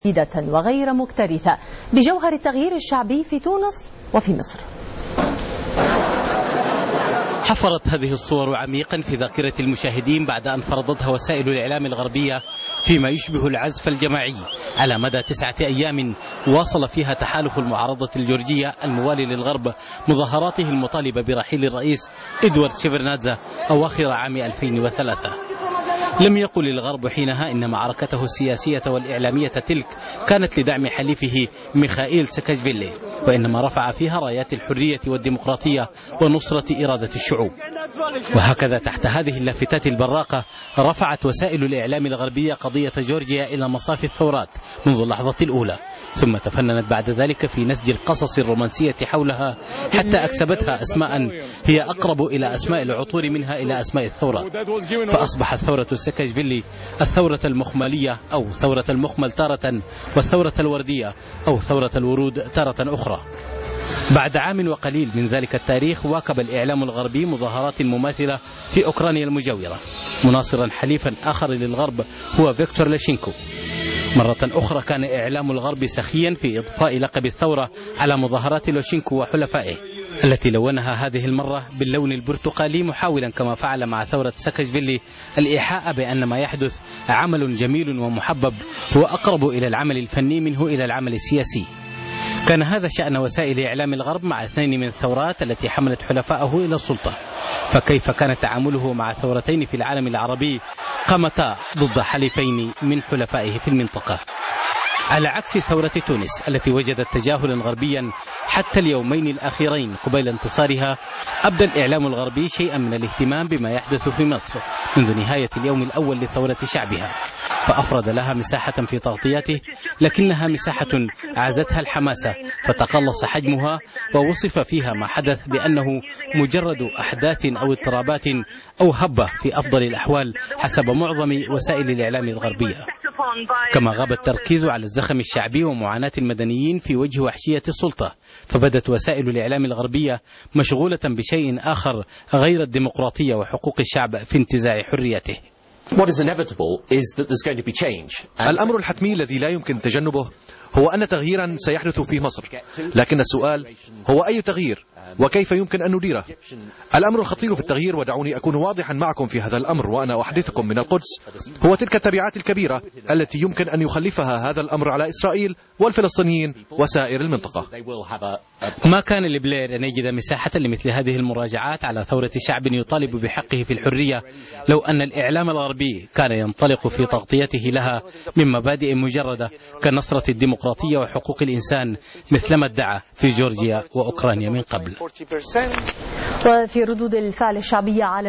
جديدة وغير مكترثة بجوهر التغيير الشعبي في تونس وفي مصر. حفرت هذه الصور عميقا في ذاكرة المشاهدين بعد أن فرضتها وسائل الإعلام الغربية فيما يشبه العزف الجماعي على مدى 9 أيام واصل فيها تحالف المعارضة الجورجية الموالي للغرب مظاهراته المطالبة برحيل الرئيس إدوارد شيفرنادزا أواخر عام 2003. لم يقل الغرب حينها إن معركته السياسية والإعلامية تلك كانت لدعم حليفه ميخائيل ساكاشفيلي، وإنما رفع فيها رايات الحرية والديمقراطية ونصرة إرادة الشعوب. وهكذا تحت هذه اللافتات البراقة رفعت وسائل الإعلام الغربية قضية جورجيا إلى مصاف الثورات منذ اللحظة الأولى، ثم تفننت بعد ذلك في نسج القصص الرومانسية حولها حتى أكسبتها أسماء هي أقرب إلى أسماء العطور منها إلى أسماء الثورات، فأصبحت ثورة ساكاشفيلي الثورة المخملية أو ثورة المخمل تارة، والثورة الوردية أو ثورة الورود تارة أخرى. بعد عام وقليل من ذلك التاريخ واكب الإعلام الغربي مظاهرات مماثلة في أوكرانيا المجاورة، مناصرا حليفا آخر للغرب هو فيكتور لاشينكو. مرة أخرى كان إعلام الغرب سخيا في إضفاء لقب الثورة على مظاهرات لاشينكو وحلفائه التي لونها هذه المرة باللون البرتقالي، محاولا كما فعل مع ثورة ساكاشفيلي الإيحاء بأن ما يحدث عمل جميل ومحبب هو أقرب إلى العمل الفني منه إلى العمل السياسي. كان هذا شأن وسائل إعلام الغرب مع 2 من الثورات التي حملت حلفائه إلى السلطة، فكيف كان تعامله مع ثورتين في العالم العربي قامتا ضد حليفين من حلفائه في المنطقة؟ على عكس ثورة تونس التي وجدت تجاهلا غربيا حتى اليومين الأخيرين قبيل انتصارها، أبدى الإعلام الغربي شيئا من الاهتمام بما يحدث في مصر منذ نهاية اليوم الأول لثورة شعبها، فأفرد لها مساحة في تغطياته، لكنها مساحة عازتها الحماسة فتقلص حجمها، ووصف فيها ما حدث بأنه مجرد أحداث أو اضطرابات أو هبة في أفضل الأحوال حسب معظم وسائل الإعلام الغربية. كما غاب التركيز على الزخم الشعبي ومعاناة المدنيين في وجه وحشية السلطة، فبدت وسائل الإعلام الغربية مشغولة بشيء آخر غير الديمقراطية وحقوق الشعب في انتزاع حريته. الأمر الحتمي الذي لا يمكن تجنبه هو أن تغييرا سيحدث في مصر، لكن السؤال هو أي تغيير وكيف يمكن أن نديره؟ الأمر الخطير في التغيير، ودعوني أكون واضحا معكم في هذا الأمر وأنا أحدثكم من القدس، هو تلك التبعات الكبيرة التي يمكن أن يخلفها هذا الأمر على إسرائيل والفلسطينيين وسائر المنطقة. ما كان لبلير أن يجد مساحة لمثل هذه المراجعات على ثورة شعب يطالب بحقه في الحرية لو أن الإعلام الغربي كان ينطلق في تغطيته لها من مبادئ مجردة كنصرة الديمقراطية وحقوق الإنسان مثلما ادعى في جورجيا وأوكرانيا من قبل. وفي ردود الفعل الشعبية على